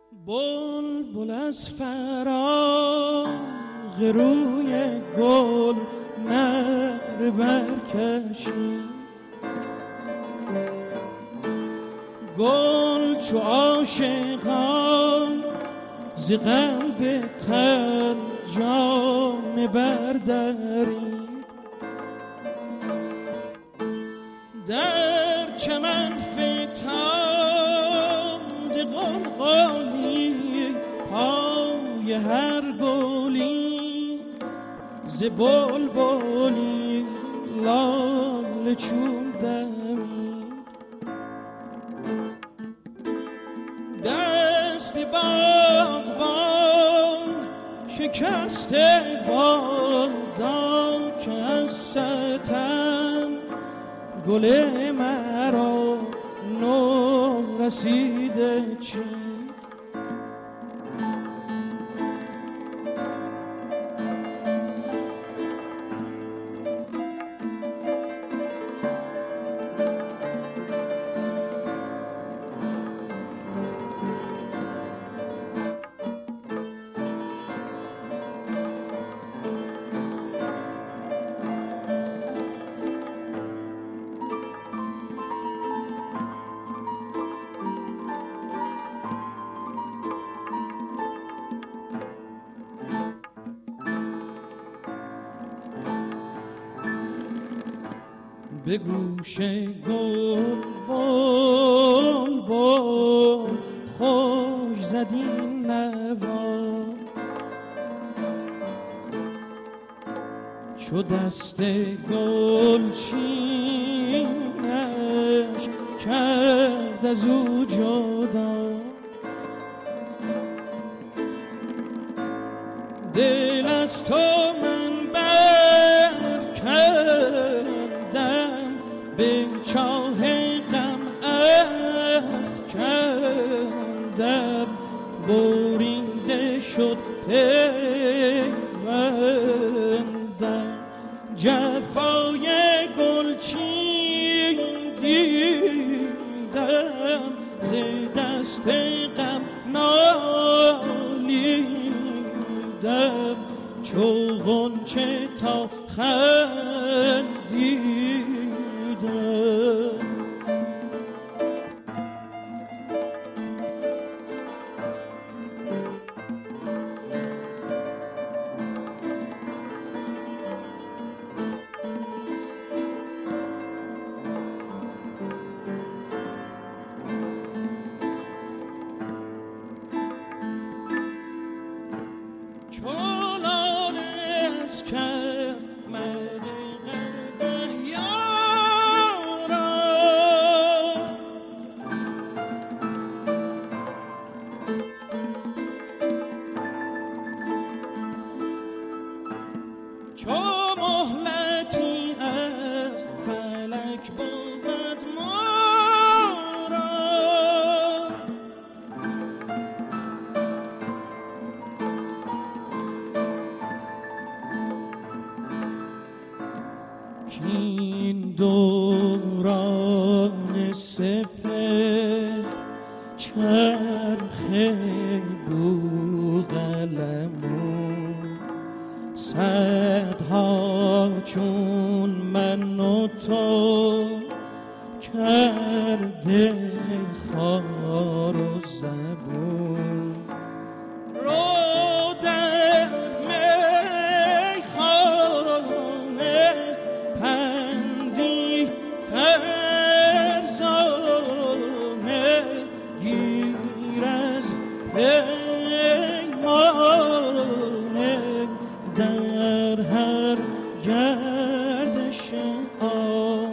بلبل از فراق روی گل نر برکشید، گل چو عاشقان ز قلب تن جام بردرید، در چمن فتاد غلغالی پای هر گلی، ز بلبلی لاله چون دمید، دست باغبان شکسته بادام که از ستم گل مرا نو رسیده چید. به گوش گل بلبل خوش زد این نوا، چو دست گل چینش کرد از او جدا، دل از تو من برکردم، به چاه غم افکندم، بریده شد پیوندم، جفای گلچین دیدم، ز دست غم نالیدم، چو غنچه تا خندیدم. چون از کف مده قدح یارم، چو مهلتی از فلک بود ما را، کاین دوران سپهر چرخ بوقلمون، صدها چون من و تو کرده خوار و زبون، رو در میخانه پندی فرزانه، گیر از پیمانه، در هر گردش آب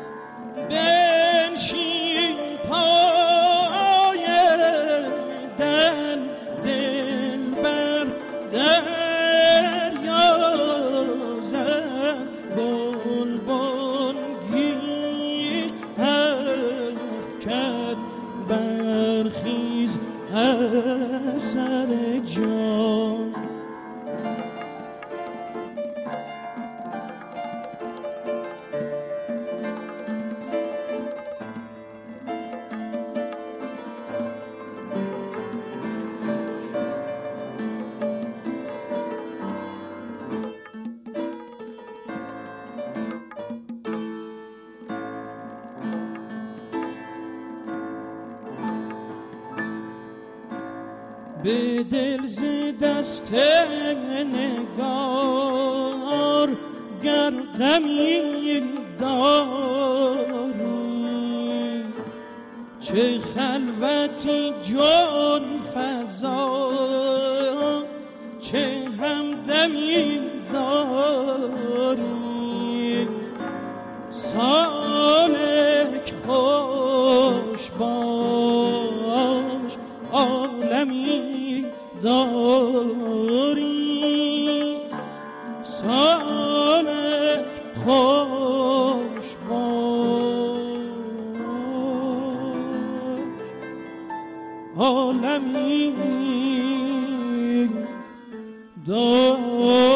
بنشین پای دل، دلبر دریا زد، گلبانگی افکند، برخیز از سر جان. به دل ز دست نگار گر غمی داری، چه خلوتی جان فزا، چه همدمی داری. سالک خوش باش عالمی داری، سالک خوش باش عالمی داری.